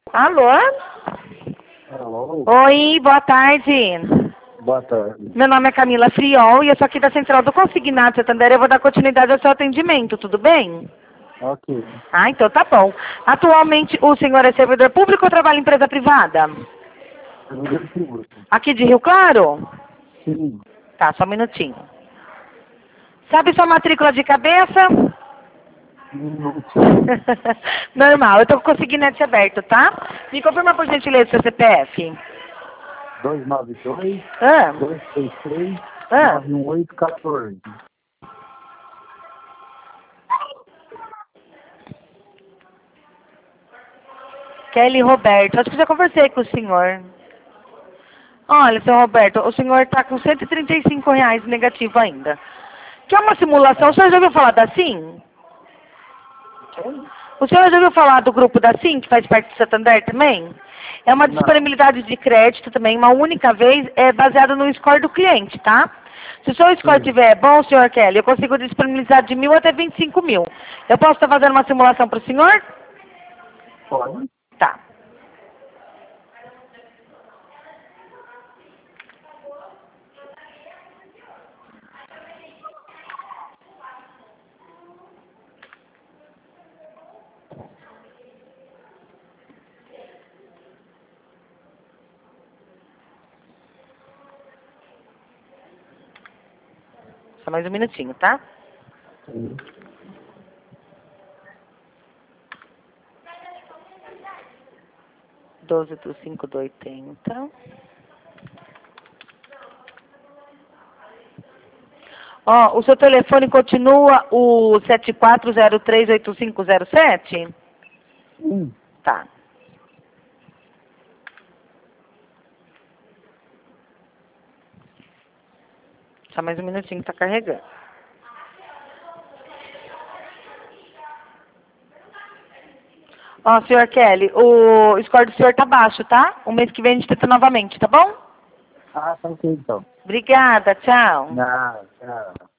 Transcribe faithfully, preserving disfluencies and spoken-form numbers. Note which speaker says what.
Speaker 1: Alô?
Speaker 2: Alô?
Speaker 1: Oi, boa tarde.
Speaker 2: Boa tarde.
Speaker 1: Meu nome é Camila Friol e eu sou aqui da Central do Consignado Santander. Eu vou dar continuidade ao seu atendimento, tudo bem?
Speaker 2: Ok.
Speaker 1: Ah, então tá bom. Atualmente o senhor é servidor público ou trabalha em empresa privada?
Speaker 2: Servidor público.
Speaker 1: Aqui de Rio Claro?
Speaker 2: Sim.
Speaker 1: Tá, só um minutinho. Sabe sua matrícula de cabeça?
Speaker 2: Minuto.
Speaker 1: Normal, eu tô com o consignante aberto, tá? Me confirma por gentileza seu C P F.
Speaker 2: dois nove dois,
Speaker 1: Ah,
Speaker 2: dois três três,
Speaker 1: ah.
Speaker 2: nove um oito um quatro.
Speaker 1: Kelly Roberto, acho que já conversei com o senhor. Olha, seu Roberto, o senhor está com cento e trinta e cinco reais negativo ainda. Que é uma simulação, o senhor já ouviu falar da SIM? O senhor já ouviu falar do grupo da SIM, que faz parte do Santander também? É uma
Speaker 2: Não.
Speaker 1: disponibilidade de crédito também, uma única vez, é baseada no score do cliente, tá? Se o seu score
Speaker 2: Sim.
Speaker 1: tiver bom, senhor Kelly, eu consigo disponibilizar de mil até vinte e cinco mil. Eu posso estar fazendo uma simulação para o senhor?
Speaker 2: Pode?
Speaker 1: Tá. Só mais um minutinho, tá?
Speaker 2: Sim.
Speaker 1: doze do cinco do oitenta. Ó, o seu telefone continua o sete quatro zero três oito cinco zero sete?
Speaker 2: Sim.
Speaker 1: Tá. Só mais um minutinho, tá carregando. Ó, senhor Kelly, o score do senhor tá baixo, tá? O mês que vem a gente tenta novamente, tá bom?
Speaker 2: Ah, tá ok então.
Speaker 1: Obrigada, tchau.
Speaker 2: Não, tchau.